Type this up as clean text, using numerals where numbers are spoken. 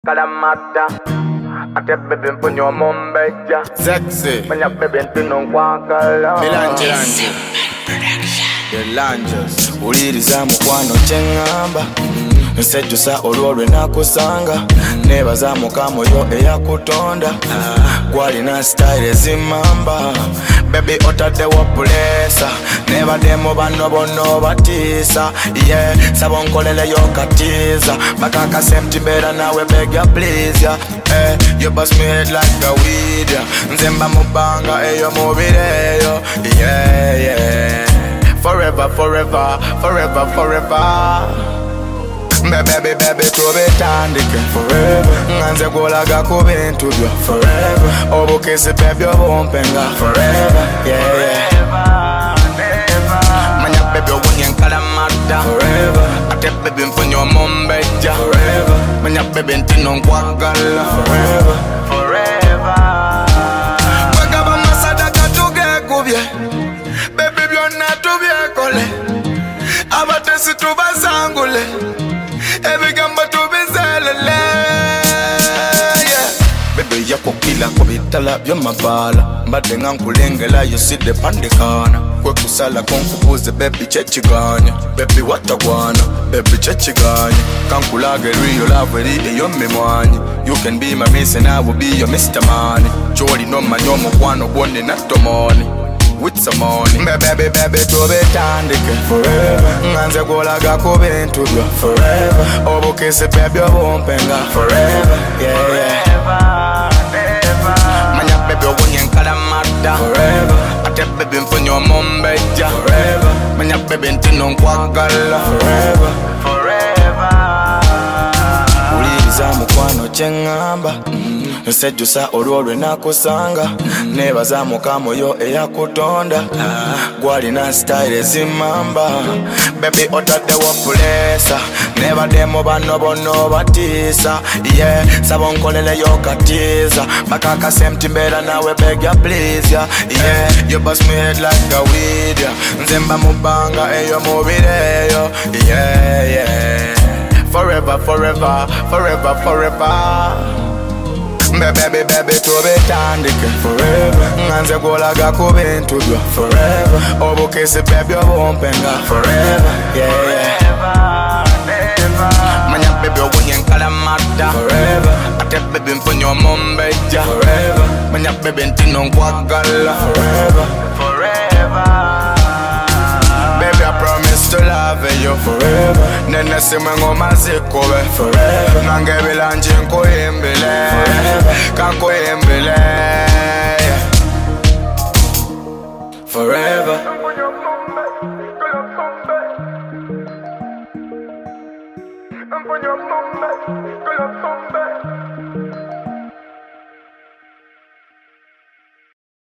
Kalamata, ate bebe mpunyo mombeja. Sexy. Manya bebe ntino nkwakala. Melange. The Langes. Uliriza mukwano kyengamba. Nsejusa olwolwe nakusanga. Nebaza mukamo yo eyakutonda. Gwalina style ezimamba. Baby otadde wapulesa. Nebadde mu bano bono batisa. Yeah, sabonkolele yo katiza. Makaka sempty better nawe beg ya please ya. You bust me head like a weed ya. Nzemba mubanga eyo mubireyo. Yeah, yeah. Forever, forever, forever, forever. Baby, baby, tubitandike forever. Nganze kulaga ku bintu byo forever. Obukesi baby obumpenga forever. Yeah, yeah. Manya baby owunye nkalamata forever. Ate baby mfunyo mombeja forever. Manya baby ntino nkwagala forever. Forever. Bagaba masadaka tugekubye. Baby byonna tubyekole. Abatesi tubasangule. Ebigambo tubizelele. Baby yako kila kubitala byamabala. Mbadde nga nkulengela you see the pandikana. Kwe kusala konkubuze baby chechiganya. Baby watagwana, baby chechiganya. Kankulage real love eri eyo memwanyi. You can be my miss and I will be your Mr. Money. Choli no manyo mukwano gwone natomoni. With some money. Baby, baby, tubitandike forever. Nganze kulaga ku bintu byo forever. Obukesi baby obumpenga forever. Yeah, yeah. Manya baby owunye nkalamata forever. Ate baby mfunyo mombeja forever. Manya baby ntino nkwagala forever. Forever. Uliriza mukwano kyengamba. Nsejusa olwolwe nakusanga. Nebaza mukamo yo eyakutonda. Gwalina style ezimamba. Baby otadde wapulesa. Nebadde mu bano bono batisa. Yeah, sabonkolele yo katiza. Makaka sempty better nawe beg ya please ya. Yeah, you bust me head like a weed ya. Nzemba mubanga eyo mubireyo. Yeah, yeah. Forever, forever, forever, forever. Baby, baby, tubitandike forever. Nganze kulaga ku bintu byo forever. Obukesi baby obumpenga forever. Yeah, yeah. Manya baby owunye nkalamata forever. Ate baby mfunyo mombeja forever. Manya baby ntino nkwagala forever. Forever. Baby, I promise to love you forever. Nene simwe ngoma zikobe forever. Nange bilanje nkuyimbile kankuyimbile forever. I'm